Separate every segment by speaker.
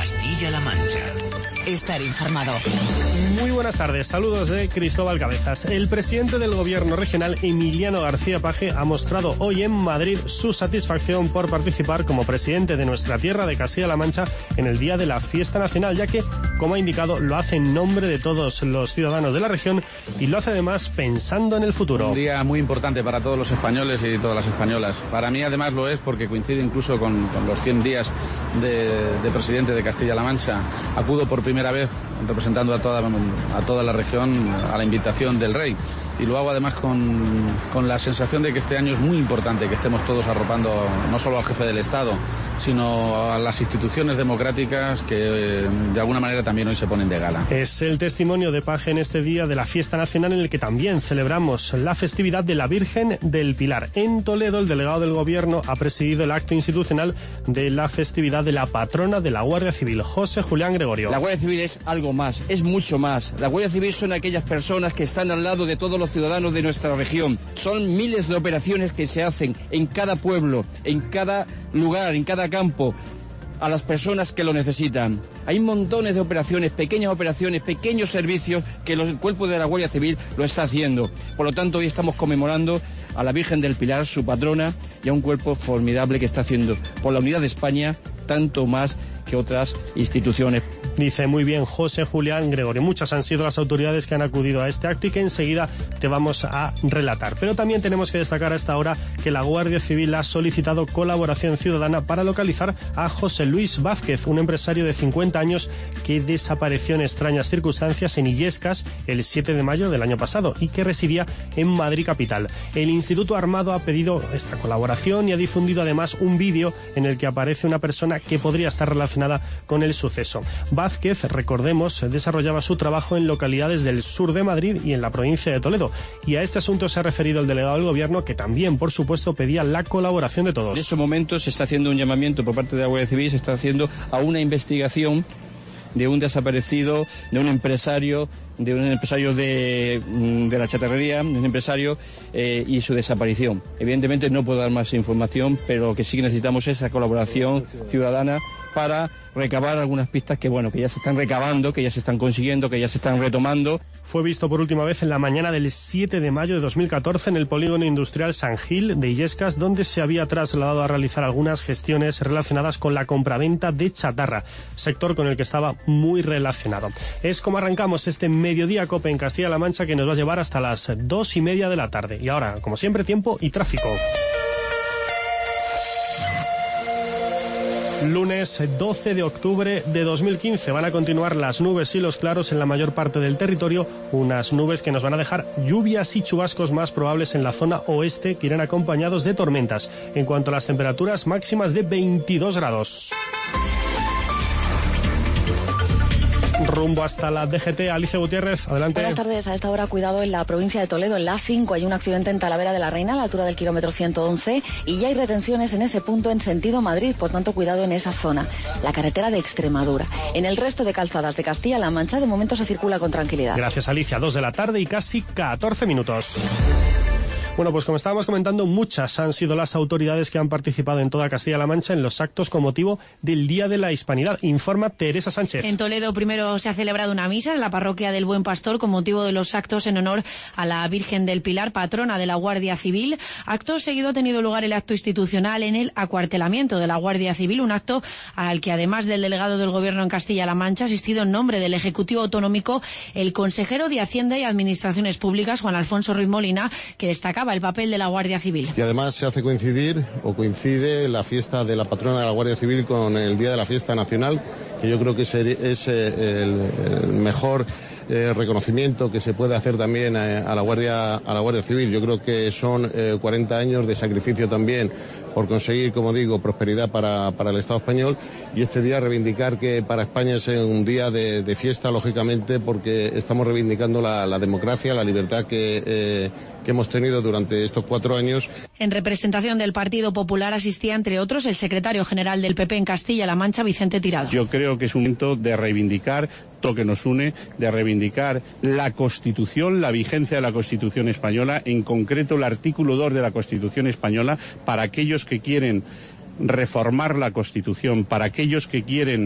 Speaker 1: Castilla-La Mancha.
Speaker 2: Estar informado.
Speaker 3: Muy buenas tardes, saludos de Cristóbal Cabezas. El presidente del gobierno regional, Emiliano García Paje, ha mostrado hoy en Madrid su satisfacción por participar como presidente de nuestra tierra de Castilla-La Mancha en el día de la fiesta nacional, ya que, como ha indicado, lo hace en nombre de todos los ciudadanos de la región y lo hace además pensando en el futuro.
Speaker 4: Un día muy importante para todos los españoles y todas las españolas. Para mí además lo es porque coincide incluso con los 100 días de presidente de Castilla-La Mancha. Acudo por primera vez representando a toda la región a la invitación del rey. Y lo hago además con la sensación de que este año es muy importante que estemos todos arropando no solo al jefe del Estado, sino a las instituciones democráticas que de alguna manera también hoy se ponen de gala.
Speaker 3: Es el testimonio de Paje en este día de la fiesta nacional en el que también celebramos la festividad de la Virgen del Pilar. En Toledo, el delegado del Gobierno ha presidido el acto institucional de la festividad de la patrona de la Guardia Civil, José Julián Gregorio.
Speaker 5: La Guardia Civil es algo más, es mucho más. La Guardia Civil son aquellas personas que están al lado de todos los ciudadanos de nuestra región. Son miles de operaciones que se hacen en cada pueblo, en cada lugar, en cada campo, a las personas que lo necesitan. Hay montones de operaciones, pequeños servicios que el cuerpo de la Guardia Civil lo está haciendo. Por lo tanto, hoy estamos conmemorando a la Virgen del Pilar, su patrona, y a un cuerpo formidable que está haciendo por la unidad de España tanto más que otras instituciones.
Speaker 3: Dice muy bien José Julián Gregorio. Muchas han sido las autoridades que han acudido a este acto y que enseguida te vamos a relatar. Pero también tenemos que destacar a esta hora que la Guardia Civil ha solicitado colaboración ciudadana para localizar a José Luis Vázquez, un empresario de 50 años que desapareció en extrañas circunstancias en Illescas el 7 de mayo del año pasado y que residía en Madrid capital. El Instituto Armado ha pedido esta colaboración y ha difundido además un vídeo en el que aparece una persona que podría estar relacionada con el suceso. Vázquez, recordemos, desarrollaba su trabajo en localidades del sur de Madrid y en la provincia de Toledo. Y a este asunto se ha referido el delegado del Gobierno, que también, por supuesto, pedía la colaboración de todos.
Speaker 5: En estos momentos se está haciendo un llamamiento por parte de la Guardia Civil, se está haciendo a una investigación de un desaparecido, de un empresario de la chatarrería, un empresario y su desaparición. Evidentemente no puedo dar más información, pero lo que sí que necesitamos es esa colaboración ciudadana para recabar algunas pistas que ya se están recabando, que ya se están consiguiendo, que ya se están retomando.
Speaker 3: Fue visto por última vez en la mañana del 7 de mayo de 2014 en el polígono industrial San Gil de Illescas, donde se había trasladado a realizar algunas gestiones relacionadas con la compraventa de chatarra, sector con el que estaba muy relacionado. Es como arrancamos este Mediodía Cope en Castilla-La Mancha, que nos va a llevar hasta las 2:30 de la tarde. Y ahora, como siempre, tiempo y tráfico. Lunes 12 de octubre de 2015. Van a continuar las nubes y los claros en la mayor parte del territorio, unas nubes que nos van a dejar lluvias y chubascos más probables en la zona oeste, que irán acompañados de tormentas. En cuanto a las temperaturas, máximas de 22 grados. Rumbo hasta la DGT, Alicia Gutiérrez, adelante.
Speaker 6: Buenas tardes. A esta hora, cuidado en la provincia de Toledo, en la A5, hay un accidente en Talavera de la Reina, a la altura del kilómetro 111, y ya hay retenciones en ese punto en sentido Madrid, por tanto, cuidado en esa zona. La carretera de Extremadura. En el resto de calzadas de Castilla-La Mancha, de momento se circula con tranquilidad.
Speaker 3: Gracias, Alicia. 2 de la tarde y casi 14 minutos. Bueno, pues como estábamos comentando, muchas han sido las autoridades que han participado en toda Castilla-La Mancha en los actos con motivo del Día de la Hispanidad. Informa Teresa Sánchez.
Speaker 7: En Toledo primero se ha celebrado una misa en la parroquia del Buen Pastor con motivo de los actos en honor a la Virgen del Pilar, patrona de la Guardia Civil. Acto seguido ha tenido lugar el acto institucional en el acuartelamiento de la Guardia Civil, un acto al que además del delegado del Gobierno en Castilla-La Mancha ha asistido en nombre del Ejecutivo Autonómico el consejero de Hacienda y Administraciones Públicas, Juan Alfonso Ruiz Molina, que destacaba el papel de la Guardia Civil.
Speaker 8: Y además se hace coincide la fiesta de la patrona de la Guardia Civil con el Día de la Fiesta Nacional, que yo creo que es el mejor reconocimiento que se puede hacer también a la Guardia Civil. Yo creo que son 40 años de sacrificio también por conseguir, como digo, prosperidad para el Estado español, y este día reivindicar que para España es un día de fiesta, lógicamente, porque estamos reivindicando la democracia, la libertad que hemos tenido durante estos 4 años.
Speaker 7: En representación del Partido Popular asistía, entre otros, el secretario general del PP en Castilla-La Mancha, Vicente Tirado.
Speaker 9: Yo creo que es un momento de reivindicar lo que nos une, de reivindicar la Constitución, la vigencia de la Constitución española, en concreto el artículo 2 de la Constitución española, para aquellos que quieren reformar la Constitución, para aquellos que quieren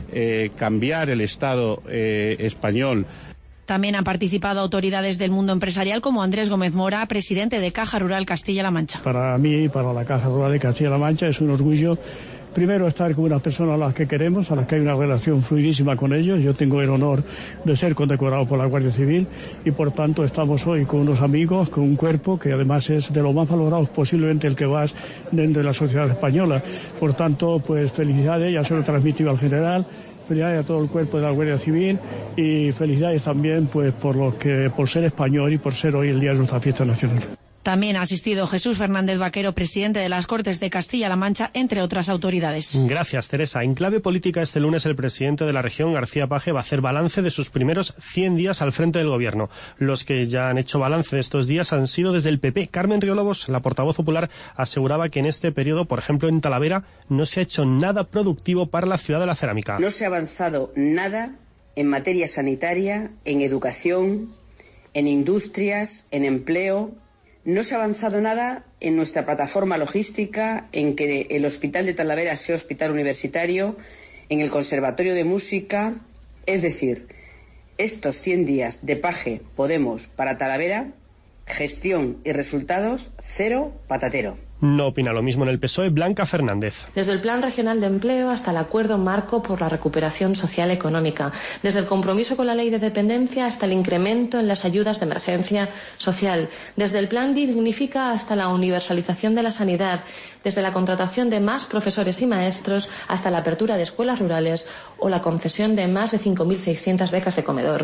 Speaker 9: cambiar el Estado español.
Speaker 7: También han participado autoridades del mundo empresarial como Andrés Gómez Mora, presidente de Caja Rural Castilla-La Mancha.
Speaker 1: Para mí y para la Caja Rural de Castilla-La Mancha es un orgullo, primero, estar con unas personas a las que queremos, a las que hay una relación fluidísima con ellos. Yo tengo el honor de ser condecorado por la Guardia Civil y, por tanto, estamos hoy con unos amigos, con un cuerpo que además es de los más valorados posiblemente el que más dentro de la sociedad española. Por tanto, pues felicidades, ya se lo he transmitido al general. Felicidades a todo el cuerpo de la Guardia Civil y felicidades también pues por ser español y por ser hoy el día de nuestra fiesta nacional.
Speaker 7: También ha asistido Jesús Fernández Vaquero, presidente de las Cortes de Castilla-La Mancha, entre otras autoridades.
Speaker 3: Gracias, Teresa. En clave política, este lunes el presidente de la región, García Paje, va a hacer balance de sus primeros 100 días al frente del gobierno. Los que ya han hecho balance de estos días han sido desde el PP. Carmen Riolobos, la portavoz popular, aseguraba que en este periodo, por ejemplo en Talavera, no se ha hecho nada productivo para la ciudad de la cerámica.
Speaker 10: No se ha avanzado nada en materia sanitaria, en educación, en industrias, en empleo. No se ha avanzado nada en nuestra plataforma logística, en que el Hospital de Talavera sea hospital universitario, en el Conservatorio de Música. Es decir, estos 100 días de Paje Podemos para Talavera, gestión y resultados, cero patatero.
Speaker 3: No opina lo mismo en el PSOE Blanca Fernández.
Speaker 11: Desde el Plan Regional de Empleo hasta el Acuerdo Marco por la Recuperación Social Económica, desde el compromiso con la Ley de Dependencia hasta el incremento en las ayudas de emergencia social, desde el Plan Dignifica hasta la universalización de la sanidad, desde la contratación de más profesores y maestros hasta la apertura de escuelas rurales o la concesión de más de 5.600 becas de comedor.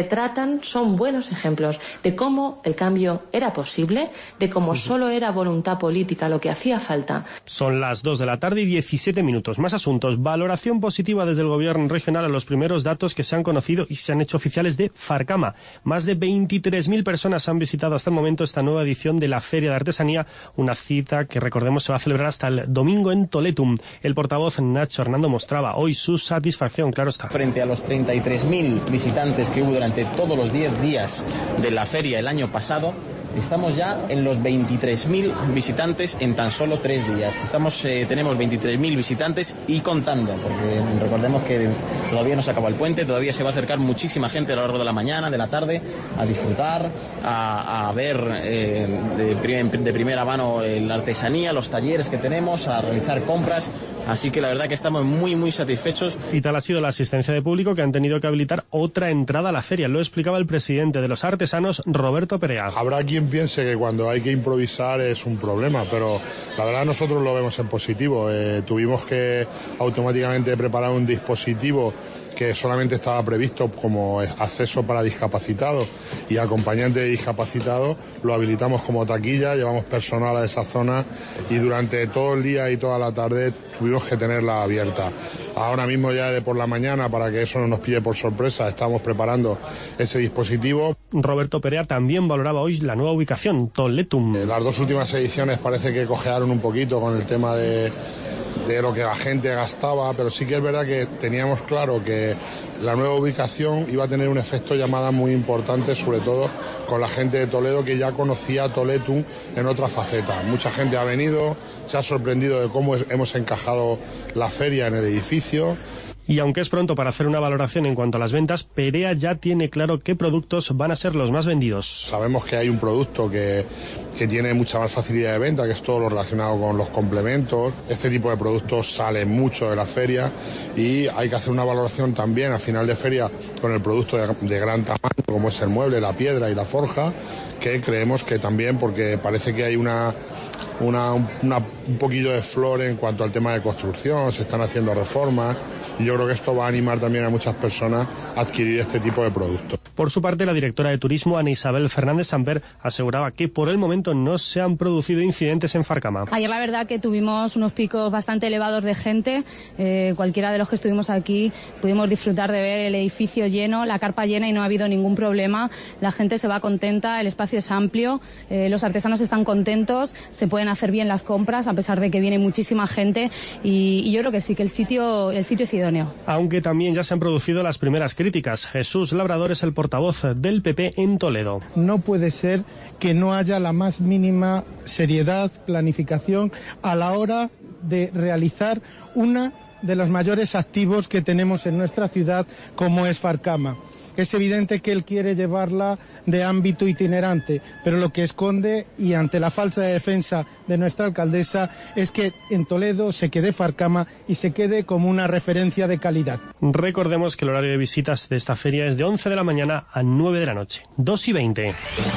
Speaker 11: Son buenos ejemplos de cómo el cambio era posible, de cómo solo era voluntad política lo que hacía falta.
Speaker 3: Son las 2 de la tarde y 17 minutos. Más asuntos. Valoración positiva desde el gobierno regional a los primeros datos que se han conocido y se han hecho oficiales de Farcama. Más de 23.000 personas han visitado hasta el momento esta nueva edición de la Feria de Artesanía, una cita que, recordemos, se va a celebrar hasta el domingo en Toletum. El portavoz Nacho Hernando mostraba hoy su satisfacción, claro está.
Speaker 12: Frente a los 33.000 visitantes que hubo durante todos los 10 días de la feria el año pasado, estamos ya en los 23.000 visitantes en tan solo 3 días. Tenemos 23.000 visitantes y contando, porque recordemos que todavía no se acaba el puente, todavía se va a acercar muchísima gente a lo largo de la mañana, de la tarde, a disfrutar, a ver de primera mano la artesanía, los talleres que tenemos, a realizar compras. Así que la verdad que estamos muy, muy satisfechos.
Speaker 3: Y tal ha sido la asistencia de público que han tenido que habilitar otra entrada a la feria. Lo explicaba el presidente de los artesanos, Roberto Perea.
Speaker 13: Habrá quien piense que cuando hay que improvisar es un problema, pero la verdad nosotros lo vemos en positivo. Tuvimos que automáticamente preparar un dispositivo que solamente estaba previsto como acceso para discapacitados y acompañante de discapacitados. Lo habilitamos como taquilla, llevamos personal a esa zona y durante todo el día y toda la tarde tuvimos que tenerla abierta. Ahora mismo ya de por la mañana, para que eso no nos pille por sorpresa, estamos preparando ese dispositivo.
Speaker 3: Roberto Perea también valoraba hoy la nueva ubicación, Toletum.
Speaker 13: Las 2 últimas ediciones parece que cojearon un poquito con el tema de lo que la gente gastaba, pero sí que es verdad que teníamos claro que la nueva ubicación iba a tener un efecto llamada muy importante, sobre todo con la gente de Toledo que ya conocía Toletum en otra faceta. Mucha gente ha venido, se ha sorprendido de cómo hemos encajado la feria en el edificio.
Speaker 3: Y aunque es pronto para hacer una valoración en cuanto a las ventas, Perea ya tiene claro qué productos van a ser los más vendidos.
Speaker 13: Sabemos que hay un producto que tiene mucha más facilidad de venta, que es todo lo relacionado con los complementos. Este tipo de productos sale mucho de la feria y hay que hacer una valoración también a final de feria con el producto de gran tamaño, como es el mueble, la piedra y la forja, que creemos que también, porque parece que hay un poquillo de flor en cuanto al tema de construcción, se están haciendo reformas. Y yo creo que esto va a animar también a muchas personas a adquirir este tipo de productos.
Speaker 3: Por su parte, la directora de Turismo, Ana Isabel Fernández Samper, aseguraba que por el momento no se han producido incidentes en Farcama.
Speaker 14: Ayer la verdad que tuvimos unos picos bastante elevados de gente. Cualquiera de los que estuvimos aquí pudimos disfrutar de ver el edificio lleno, la carpa llena y no ha habido ningún problema. La gente se va contenta, el espacio es amplio, los artesanos están contentos, se pueden hacer bien las compras a pesar de que viene muchísima gente y yo creo que sí, que el sitio es idóneo.
Speaker 3: Aunque también ya se han producido las primeras críticas. Jesús Labrador es el portavoz del PP en Toledo.
Speaker 15: No puede ser que no haya la más mínima seriedad, planificación a la hora de realizar una de los mayores activos que tenemos en nuestra ciudad, como es Farcama. Es evidente que él quiere llevarla de ámbito itinerante, pero lo que esconde, y ante la falsa defensa de nuestra alcaldesa, es que en Toledo se quede Farcama y se quede como una referencia de calidad.
Speaker 3: Recordemos que el horario de visitas de esta feria es de 11 de la mañana a 9 de la noche, 2:20.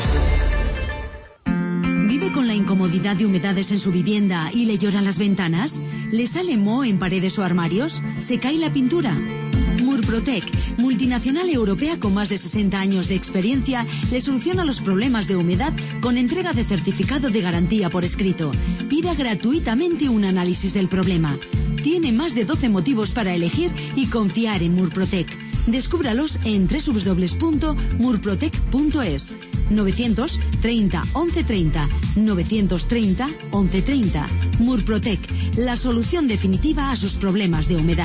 Speaker 16: ¿Vive con la incomodidad de humedades en su vivienda y le lloran las ventanas? ¿Le sale moho en paredes o armarios? ¿Se cae la pintura? Murprotec, multinacional europea con más de 60 años de experiencia, le soluciona los problemas de humedad con entrega de certificado de garantía por escrito. Pida gratuitamente un análisis del problema. Tiene más de 12 motivos para elegir y confiar en Murprotec. Descúbralos en www.murprotec.es. 930 1130 930 1130. Murprotec, la solución definitiva a sus problemas de humedad.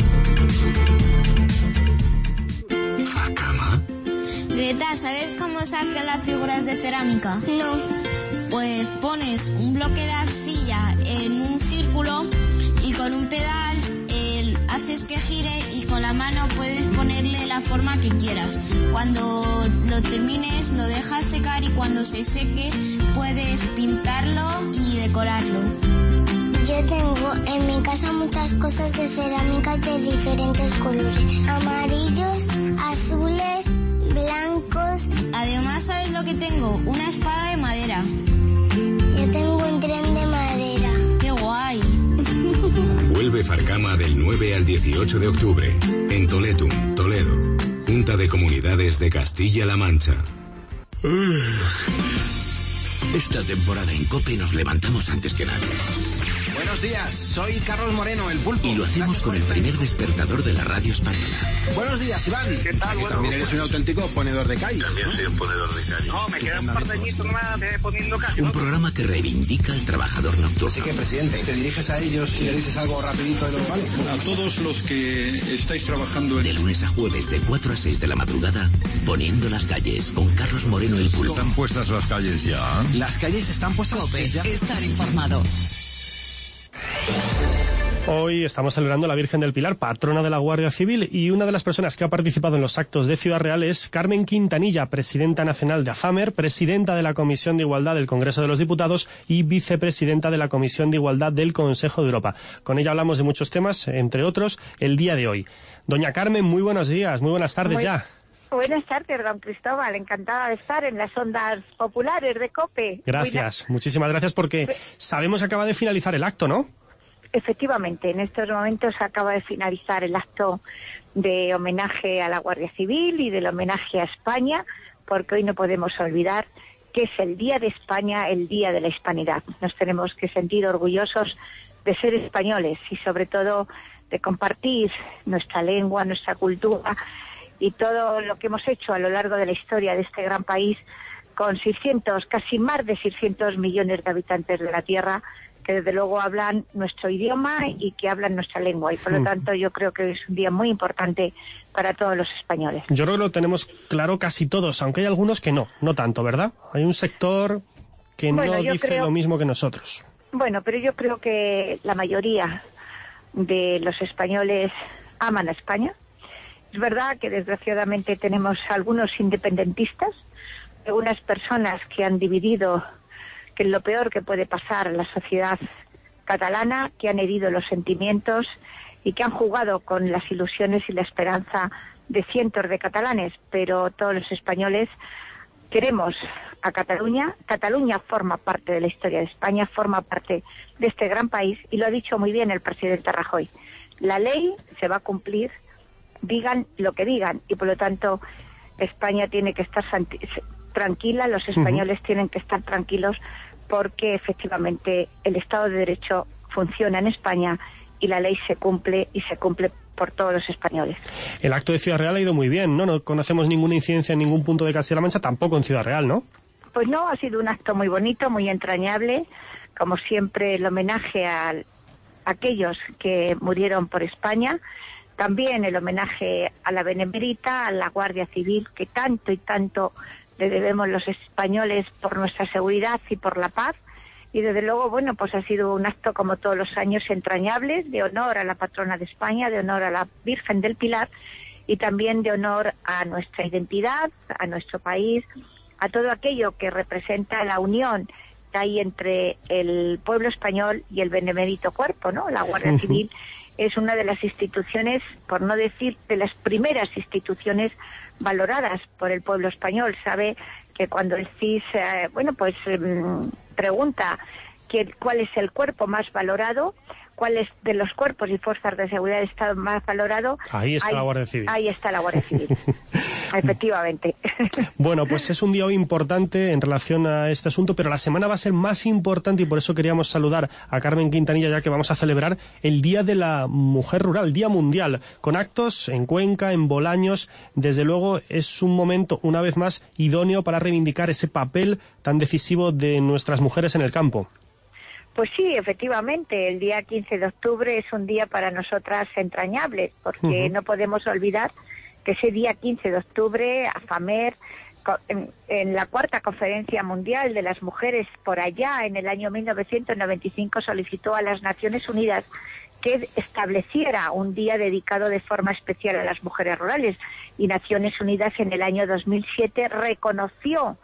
Speaker 17: ¿Farcama? Greta, ¿sabes cómo se hacen las figuras de cerámica? No. Pues pones un bloque de arcilla en un círculo y con un pedal haces que gire y con la mano puedes ponerle la forma que quieras. Cuando lo termines lo dejas secar y cuando se seque puedes pintarlo y decorarlo. Yo tengo en mi casa muchas cosas de cerámicas de diferentes colores. Amarillos, azules, blancos. Además, ¿sabes lo que tengo? Una espada de madera. Yo tengo un tren de madera. ¡Qué guay!
Speaker 18: Vuelve Farcama del 9 al 18 de octubre. En Toletum, Toledo. Junta de Comunidades de Castilla-La Mancha.
Speaker 19: Esta temporada en COPE nos levantamos antes que nadie.
Speaker 20: Buenos días, soy Carlos Moreno, el Pulpo.
Speaker 19: Y lo hacemos con el primer despertador de la radio española.
Speaker 20: Buenos días, Iván.
Speaker 21: ¿Qué tal? Bueno,
Speaker 20: también eres un auténtico ponedor de callo.
Speaker 21: También soy un ponedor de callo. No, me quedan un par de añitos más de poniendo callo.
Speaker 19: Un programa que reivindica al trabajador nocturno.
Speaker 20: Así que, presidente, te diriges a ellos y le dices algo rapidito de los vales.
Speaker 21: A todos los que estáis trabajando
Speaker 19: de lunes a jueves de 4 a 6 de la madrugada, Poniendo las calles con Carlos Moreno, el Pulpo.
Speaker 21: ¿Están puestas las calles ya?
Speaker 20: Las calles están puestas
Speaker 2: COPE,
Speaker 20: ya.
Speaker 2: Estar informado.
Speaker 3: Hoy estamos celebrando a la Virgen del Pilar, patrona de la Guardia Civil, y una de las personas que ha participado en los actos de Ciudad Real es Carmen Quintanilla, presidenta nacional de AFAMER, presidenta de la Comisión de Igualdad del Congreso de los Diputados y vicepresidenta de la Comisión de Igualdad del Consejo de Europa. Con ella hablamos de muchos temas, entre otros, el día de hoy. Doña Carmen, muy buenos días, muy buenas tardes ya.
Speaker 22: Buenas tardes, don Cristóbal. Encantada de estar en las ondas populares de COPE.
Speaker 3: Gracias, muchísimas gracias, porque sabemos que acaba de finalizar el acto, ¿no?
Speaker 22: Efectivamente, en estos momentos acaba de finalizar el acto de homenaje a la Guardia Civil y del homenaje a España, porque hoy no podemos olvidar que es el Día de España, el Día de la Hispanidad. Nos tenemos que sentir orgullosos de ser españoles y sobre todo de compartir nuestra lengua, nuestra cultura y todo lo que hemos hecho a lo largo de la historia de este gran país con 600, casi más de 600 millones de habitantes de la Tierra, que desde luego hablan nuestro idioma y que hablan nuestra lengua. Y por lo tanto yo creo que es un día muy importante para todos los españoles.
Speaker 3: Yo creo que lo tenemos claro casi todos, aunque hay algunos que no tanto, ¿verdad? Hay un sector que no dice lo mismo que nosotros.
Speaker 22: Bueno, pero yo creo que la mayoría de los españoles aman a España. Es verdad que desgraciadamente tenemos algunos independentistas, algunas personas que han dividido, que es lo peor que puede pasar a la sociedad catalana, que han herido los sentimientos y que han jugado con las ilusiones y la esperanza de cientos de catalanes, pero todos los españoles queremos a Cataluña. Cataluña forma parte de la historia de España, forma parte de este gran país, y lo ha dicho muy bien el presidente Rajoy. La ley se va a cumplir, digan lo que digan, y por lo tanto España tiene que estar tranquila, los españoles tienen que estar tranquilos, porque efectivamente el Estado de Derecho funciona en España y la ley se cumple, y se cumple por todos los españoles. El acto de Ciudad Real ha ido muy bien, ¿no? No conocemos ninguna incidencia en ningún punto de Castilla-La Mancha, tampoco en Ciudad Real, ¿no? Pues no, ha sido un acto muy bonito, muy entrañable, como siempre el homenaje a aquellos que murieron por España, también el homenaje a la Benemérita, a la Guardia Civil, que tanto y tanto le debemos los españoles por nuestra seguridad y por la paz, y desde luego, bueno, pues ha sido un acto como todos los años entrañables, de honor a la patrona de España, de honor a la Virgen del Pilar y también de honor a nuestra identidad, a nuestro país, a todo aquello que representa la unión que hay entre el pueblo español y el benemérito cuerpo, ¿no? La Guardia Civil es una de las instituciones, por no decir de las primeras instituciones valoradas por el pueblo español. Sabe que cuando el CIS, pregunta cuál es el cuerpo más valorado, cuál es de los cuerpos y fuerzas de seguridad del Estado más valorado.
Speaker 3: Ahí está la Guardia Civil.
Speaker 22: Ahí está la Guardia Civil, efectivamente.
Speaker 3: Bueno, pues es un día hoy importante en relación a este asunto, pero la semana va a ser más importante y por eso queríamos saludar a Carmen Quintanilla, ya que vamos a celebrar el Día de la Mujer Rural, Día Mundial, con actos en Cuenca, en Bolaños. Desde luego es un momento, una vez más, idóneo para reivindicar ese papel tan decisivo de nuestras mujeres en el campo.
Speaker 22: Pues sí, efectivamente, el día 15 de octubre es un día para nosotras entrañable, porque no podemos olvidar que ese día 15 de octubre, AFAMER, en la cuarta conferencia mundial de las mujeres por allá, en el año 1995, solicitó a las Naciones Unidas que estableciera un día dedicado de forma especial a las mujeres rurales. Y Naciones Unidas en el año 2007 reconoció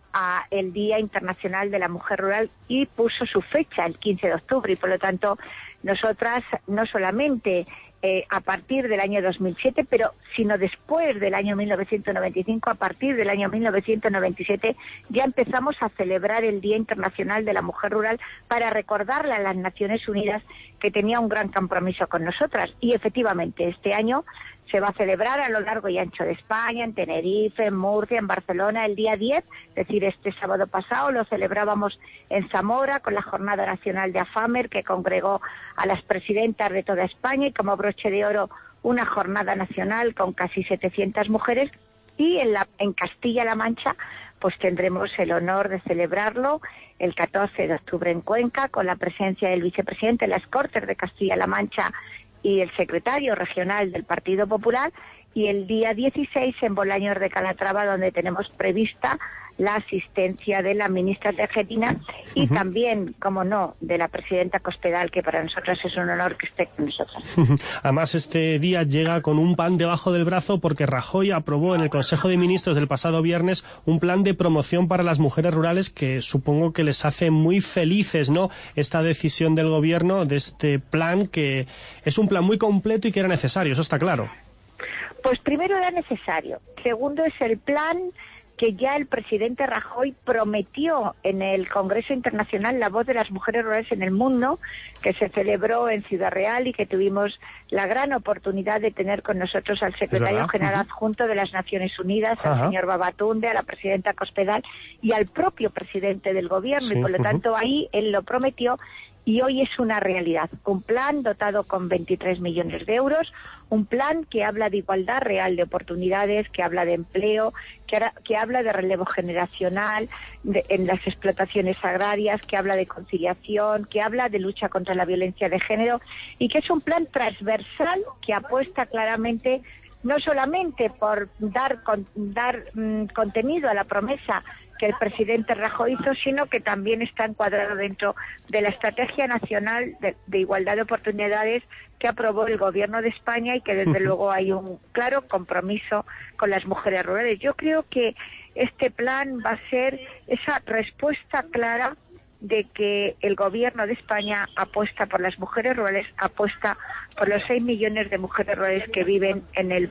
Speaker 22: a el Día Internacional de la Mujer Rural y puso su fecha, el 15 de octubre, y por lo tanto nosotras no solamente a partir del año 2007, sino después del año 1995, a partir del año 1997, ya empezamos a celebrar el Día Internacional de la Mujer Rural para recordarle a las Naciones Unidas que tenía un gran compromiso con nosotras. Y efectivamente, este año se va a celebrar a lo largo y ancho de España, en Tenerife, en Murcia, en Barcelona, el día 10, es decir, este sábado pasado lo celebrábamos en Zamora con la Jornada Nacional de AFAMER, que congregó a las presidentas de toda España, y como broche de oro una jornada nacional con casi 700 mujeres, y en Castilla-La Mancha pues tendremos el honor de celebrarlo el 14 de octubre en Cuenca, con la presencia del vicepresidente de las Cortes de Castilla-La Mancha y el secretario regional del Partido Popular, y el día 16 en Bolaños de Calatrava, donde tenemos prevista la asistencia de la ministra de Argentina y también, como no, de la presidenta Cospedal, que para nosotros es un honor que esté con nosotros.
Speaker 3: Además, este día llega con un pan debajo del brazo porque Rajoy aprobó en el Consejo de Ministros del pasado viernes un plan de promoción para las mujeres rurales que supongo que les hace muy felices, ¿no?, esta decisión del gobierno de este plan, que es un plan muy completo y que era necesario, eso está claro.
Speaker 22: Pues primero era necesario. Segundo, es el plan que ya el presidente Rajoy prometió en el Congreso Internacional La Voz de las Mujeres Rurales en el Mundo, que se celebró en Ciudad Real y que tuvimos la gran oportunidad de tener con nosotros al secretario general adjunto de las Naciones Unidas, al señor Babatunde, a la presidenta Cospedal y al propio presidente del gobierno, y por lo tanto ahí él lo prometió. Y hoy es una realidad, un plan dotado con 23 millones de euros, un plan que habla de igualdad real de oportunidades, que habla de empleo, que habla de relevo generacional en las explotaciones agrarias, que habla de conciliación, que habla de lucha contra la violencia de género, y que es un plan transversal que apuesta claramente no solamente por dar contenido a la promesa que el presidente Rajoy hizo, sino que también está encuadrado dentro de la Estrategia Nacional de Igualdad de Oportunidades que aprobó el Gobierno de España, y que desde luego hay un claro compromiso con las mujeres rurales. Yo creo que este plan va a ser esa respuesta clara de que el Gobierno de España apuesta por las mujeres rurales, apuesta por los 6 millones de mujeres rurales que viven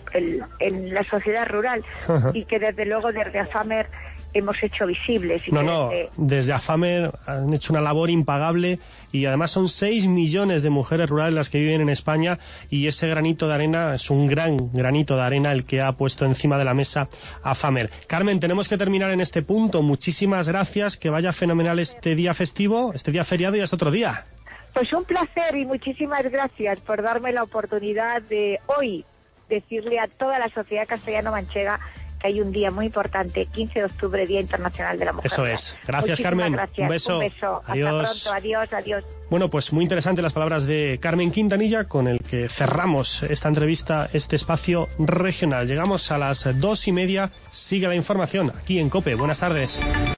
Speaker 22: en la sociedad rural, y que desde luego desde AFAMER hemos hecho visibles.
Speaker 3: Desde AFAMER han hecho una labor impagable, y además son 6 millones de mujeres rurales las que viven en España, y ese granito de arena es un gran granito de arena el que ha puesto encima de la mesa AFAMER. Carmen, tenemos que terminar en este punto. Muchísimas gracias, que vaya fenomenal este día festivo, este día feriado, y hasta otro día.
Speaker 22: Pues un placer y muchísimas gracias por darme la oportunidad de hoy decirle a toda la sociedad castellano-manchega que hay un día muy importante, 15 de octubre, Día Internacional de la Mujer.
Speaker 3: Eso es. Gracias, Carmen.
Speaker 22: Gracias.
Speaker 3: Un beso.
Speaker 22: Adiós. Hasta pronto. Adiós.
Speaker 3: Bueno, pues muy interesantes las palabras de Carmen Quintanilla, con el que cerramos esta entrevista, este espacio regional. Llegamos a las 2:30. Sigue la información aquí en COPE. Buenas tardes.